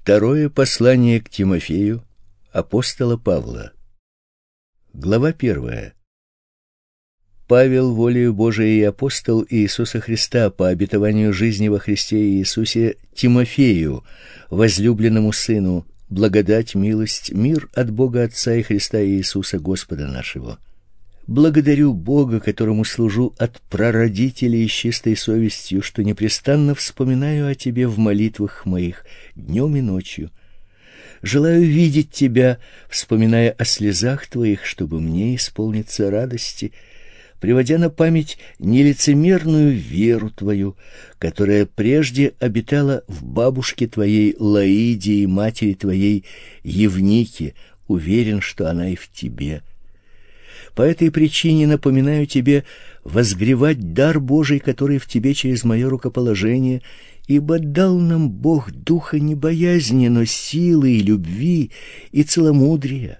Второе послание к Тимофею апостола Павла. Глава 1. Павел, волею Божией и апостол Иисуса Христа по обетованию жизни во Христе Иисусе, Тимофею, возлюбленному сыну, благодать, милость, мир от Бога Отца и Христа Иисуса Господа нашего. Благодарю Бога, которому служу от прародителей с чистой совестью, что непрестанно вспоминаю о тебе в молитвах моих днем и ночью. Желаю видеть тебя, вспоминая о слезах твоих, чтобы мне исполниться радости, приводя на память нелицемерную веру твою, которая прежде обитала в бабушке твоей Лоиде и матери твоей Евнике, уверен, что она и в тебе. По этой причине напоминаю тебе возгревать дар Божий, который в тебе через мое рукоположение, ибо дал нам Бог духа не боязни, но силы и любви и целомудрия.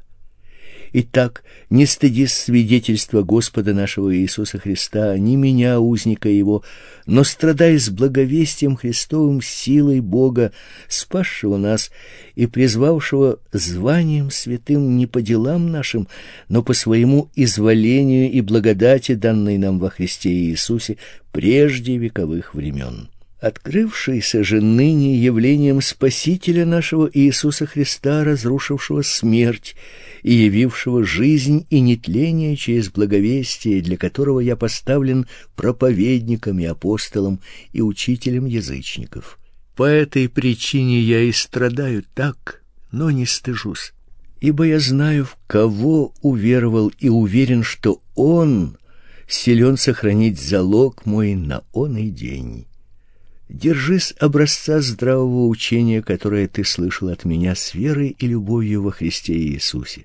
Итак, не стыдись свидетельства Господа нашего Иисуса Христа, ни меня, узника Его, но страдай с благовестием Христовым силой Бога, спасшего нас и призвавшего званием святым не по делам нашим, но по своему изволению и благодати, данной нам во Христе Иисусе прежде вековых времен. Открывшийся же ныне явлением Спасителя нашего Иисуса Христа, разрушившего смерть и явившего жизнь и нетление через благовестие, для которого я поставлен проповедником и апостолом и учителем язычников. По этой причине я и страдаю так, но не стыжусь, ибо я знаю, в кого уверовал, и уверен, что Он силен сохранить залог мой на оный день. Держись образца здравого учения, которое ты слышал от меня с верой и любовью во Христе Иисусе.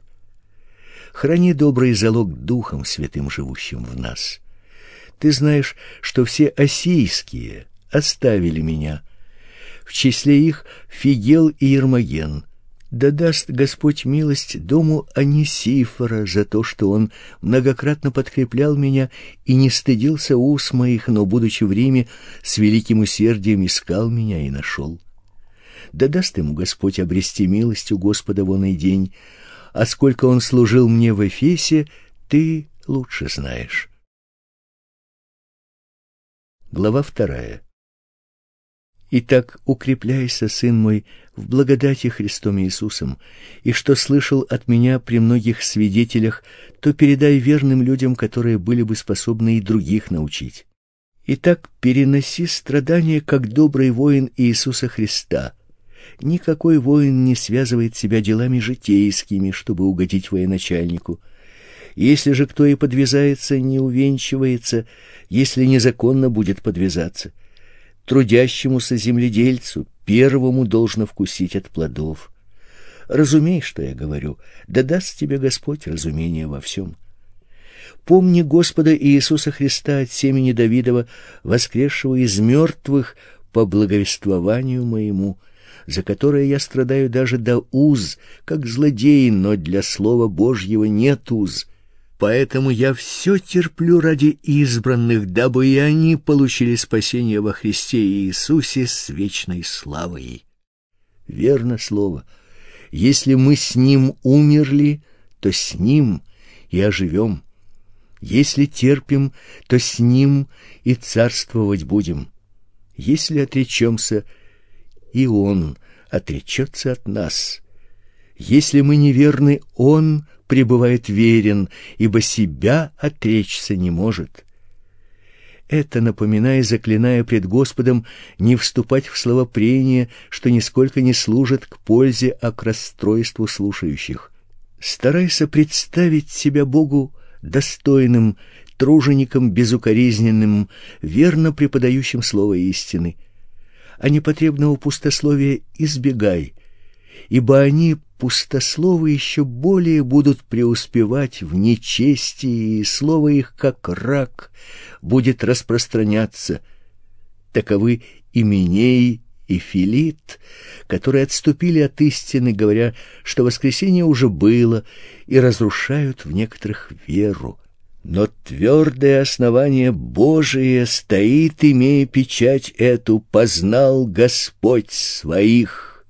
Храни добрый залог Духом Святым, живущим в нас. Ты знаешь, что все ассийские оставили меня, в числе их Фигел и Ермоген. Да даст Господь милость дому Онисифора за то, что он многократно подкреплял меня и не стыдился уст моих, но, будучи в Риме, с великим усердием искал меня и нашел. Да даст ему Господь обрести милость у Господа в оный день, а сколько он служил мне в Эфесе, ты лучше знаешь. Глава 2. Итак, укрепляйся, сын мой, в благодати Христом Иисусом, и что слышал от меня при многих свидетелях, то передай верным людям, которые были бы способны и других научить. Итак, переноси страдания, как добрый воин Иисуса Христа. Никакой воин не связывает себя делами житейскими, чтобы угодить военачальнику. Если же кто и подвязается, не увенчивается, если незаконно будет подвязаться. Трудящемуся земледельцу первому должно вкусить от плодов. Разумей, что я говорю, да даст тебе Господь разумение во всем. Помни Господа Иисуса Христа от семени Давидова, воскресшего из мертвых по благовествованию моему, за которое я страдаю даже до уз, как злодей, но для слова Божьего нет уз. Поэтому я все терплю ради избранных, дабы и они получили спасение во Христе Иисусе с вечной славой. Верно слово. Если мы с Ним умерли, то с Ним и оживем. Если терпим, то с Ним и царствовать будем. Если отречемся, и Он отречется от нас. Если мы неверны, Он пребывает верен, ибо себя отречься не может. Это напоминая, заклиная пред Господом не вступать в словопрения, что нисколько не служит к пользе, а к расстройству слушающих. Старайся представить себя Богу достойным, тружеником безукоризненным, верно преподающим слово истины. А непотребного пустословия избегай, ибо они, пустословы, еще более будут преуспевать в нечестии, и слово их, как рак, будет распространяться. Таковы Именей и Филит, которые отступили от истины, говоря, что воскресение уже было, и разрушают в некоторых веру. Но твердое основание Божие стоит, имея печать эту: познал Господь своих,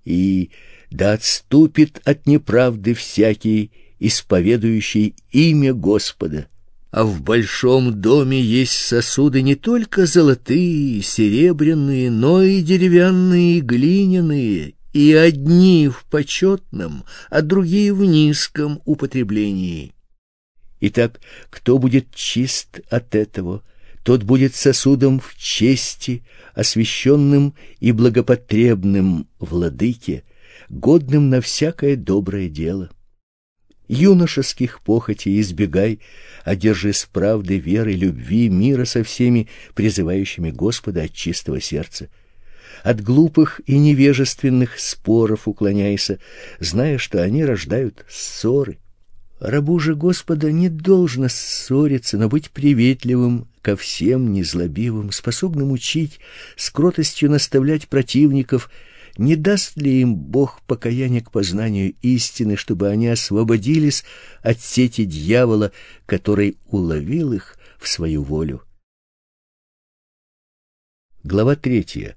и да отступит от неправды всякий, исповедующий имя Господа. А в большом доме есть сосуды не только золотые, серебряные, но и деревянные, и глиняные, и одни в почетном, а другие в низком употреблении. Итак, кто будет чист от этого, тот будет сосудом в чести, освященным и благопотребным владыке, годным на всякое доброе дело. Юношеских похотей избегай, а держись правды, веры, любви, мира со всеми, призывающими Господа от чистого сердца. От глупых и невежественных споров уклоняйся, зная, что они рождают ссоры. Рабу же Господа не должно ссориться, но быть приветливым ко всем, незлобивым, способным учить, с кротостью наставлять противников. Не даст ли им Бог покаяние к познанию истины, чтобы они освободились от сети дьявола, который уловил их в свою волю? Глава 3.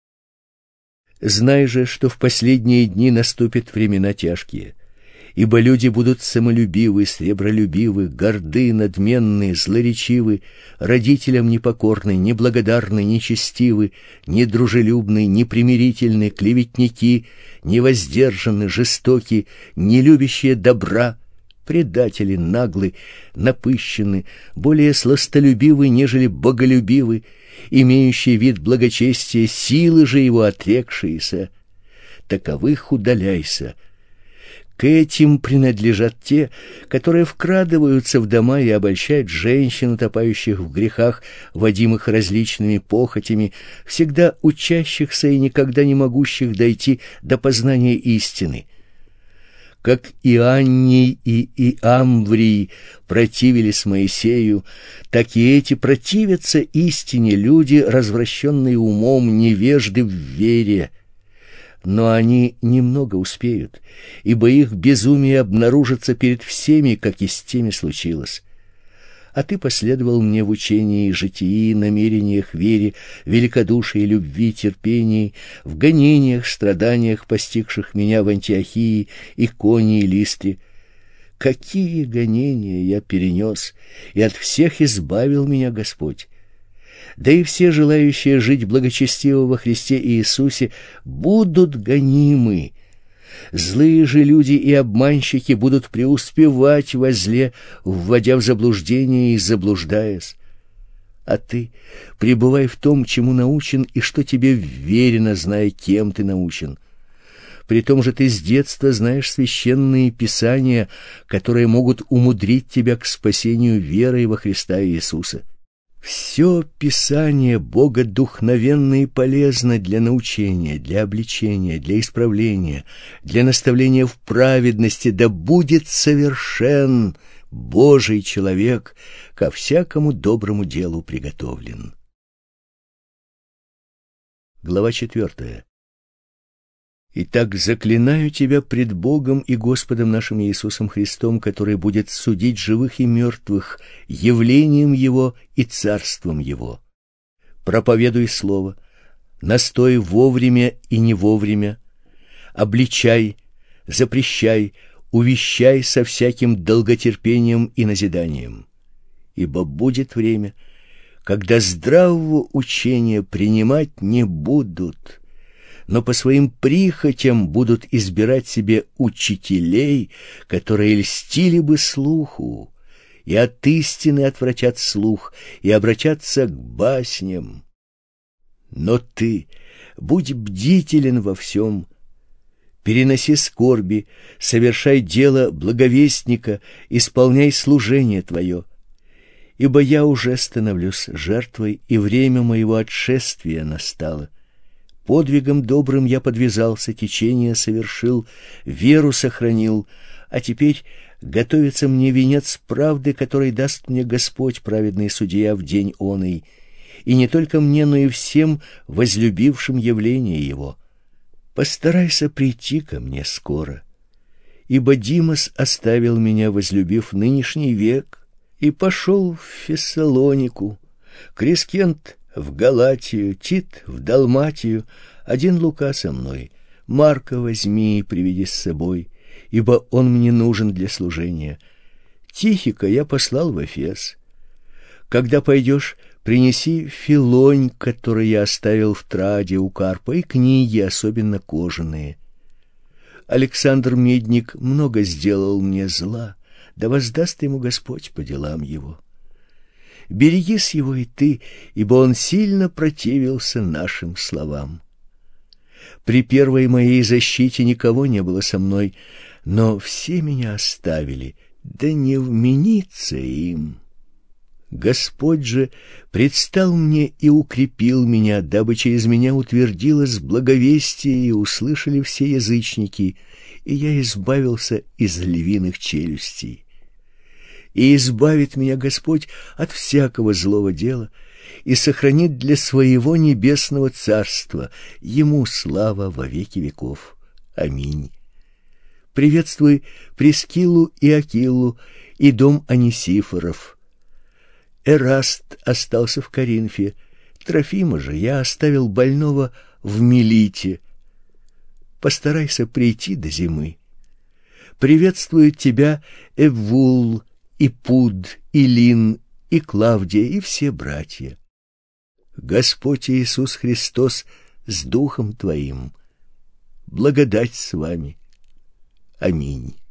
Знай же, что в последние дни наступят времена тяжкие. Ибо люди будут самолюбивы, сребролюбивы, горды, надменны, злоречивы, родителям непокорны, неблагодарны, нечестивы, недружелюбны, непримирительны, клеветники, невоздержаны, жестоки, нелюбящие добра, предатели, наглы, напыщены, более сластолюбивы, нежели боголюбивы, имеющие вид благочестия, силы же его отрекшиеся. Таковых удаляйся. К этим принадлежат те, которые вкрадываются в дома и обольщают женщин, утопающих в грехах, водимых различными похотями, всегда учащихся и никогда не могущих дойти до познания истины. Как Ианний и Иамврий противились Моисею, так и эти противятся истине, люди, развращенные умом, невежды в вере. Но они немного успеют, ибо их безумие обнаружится перед всеми, как и с теми случилось. А ты последовал мне в учении, житии, намерениях, вере, великодушии, любви, терпении, в гонениях, страданиях, постигших меня в Антиохии, Иконии и Листре. Какие гонения я перенес, и от всех избавил меня Господь! Да и все желающие жить благочестиво во Христе Иисусе будут гонимы. Злые же люди и обманщики будут преуспевать во зле, вводя в заблуждение и заблуждаясь. А ты пребывай в том, чему научен, и что тебе верено, зная, кем ты научен. Притом же ты с детства знаешь священные писания, которые могут умудрить тебя к спасению верой во Христа Иисуса. Все Писание богодухновенно и полезно для научения, для обличения, для исправления, для наставления в праведности, да будет совершен Божий человек, ко всякому доброму делу приготовлен. Глава 4. Итак, заклинаю тебя пред Богом и Господом нашим Иисусом Христом, который будет судить живых и мертвых, явлением Его и царством Его. Проповедуй слово, настой вовремя и не вовремя, обличай, запрещай, увещай со всяким долготерпением и назиданием. Ибо будет время, когда здравого учения принимать не будут, но по своим прихотям будут избирать себе учителей, которые льстили бы слуху, и от истины отвратят слух, и обратятся к басням. Но ты будь бдителен во всем, переноси скорби, совершай дело благовестника, исполняй служение твое. Ибо я уже становлюсь жертвой, и время моего отшествия настало. Подвигом добрым я подвязался, течение совершил, веру сохранил, а теперь готовится мне венец правды, который даст мне Господь, праведный судья, в день оный, и не только мне, но и всем возлюбившим явление Его. Постарайся прийти ко мне скоро, ибо Димас оставил меня, возлюбив нынешний век, и пошел в Фессалонику, Крескент в Галатию, Тит в Далматию, один Лука со мной. Марка возьми и приведи с собой, ибо он мне нужен для служения. Тихика я послал в Эфес. Когда пойдешь, принеси филонь, который я оставил в Троаде у Карпа, и книги, особенно кожаные. Александр Медник много сделал мне зла, да воздаст ему Господь по делам его. Берегись его и ты, ибо он сильно противился нашим словам. При первой моей защите никого не было со мной, но все меня оставили, да не вменится им. Господь же предстал мне и укрепил меня, дабы через меня утвердилось благовестие и услышали все язычники, и я избавился из львиных челюстей. И избавит меня Господь от всякого злого дела и сохранит для своего небесного царства. Ему слава во веки веков. Аминь. Приветствуй Прискиллу и Акилу и дом Онисифоров. Эраст остался в Коринфе, Трофима же я оставил больного в Милите. Постарайся прийти до зимы. Приветствует тебя Эввул, и Пуд, и Лин, и Клавдия, и все братья. Господь Иисус Христос с Духом твоим. Благодать с вами. Аминь.